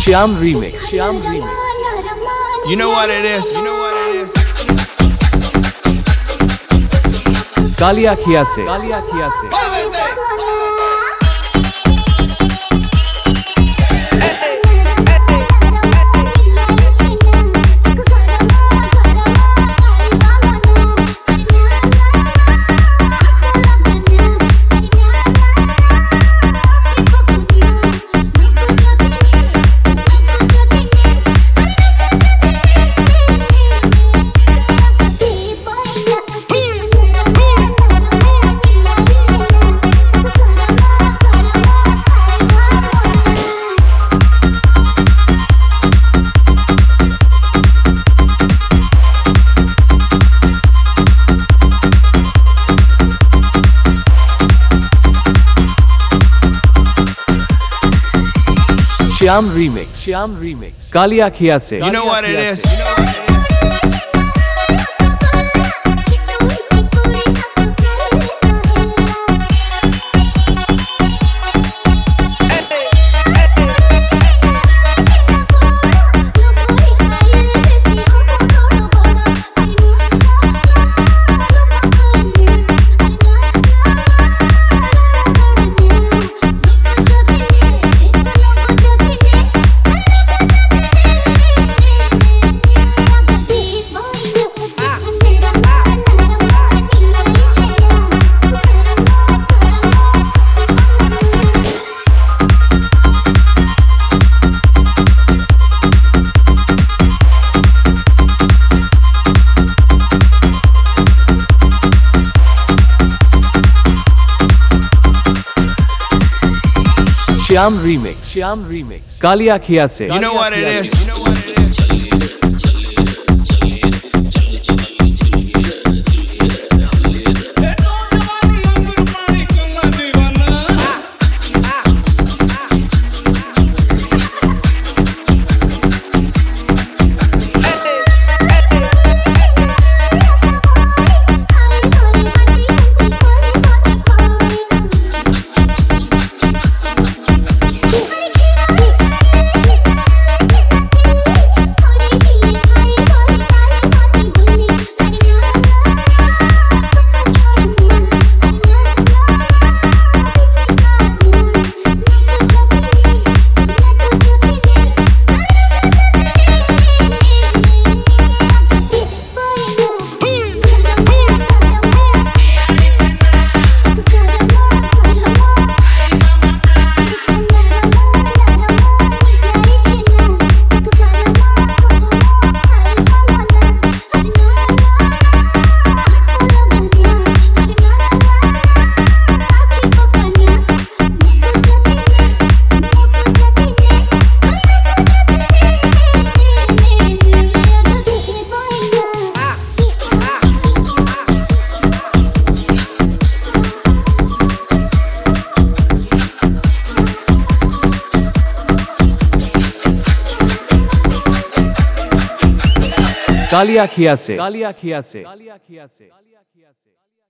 Shyam Remix. Shyam Remix. You know what it is. You know what it is. काली आँखिया से. काली आँखिया से. Shyam Remix. Shyam Remix. काली आँखिया से. You know what it is. Shyam Remix. Shyam Remix. काली आँखिया से. You know what it is. You know what it is. काली आँखिया से. काली आँखिया से. काली आँखिया से.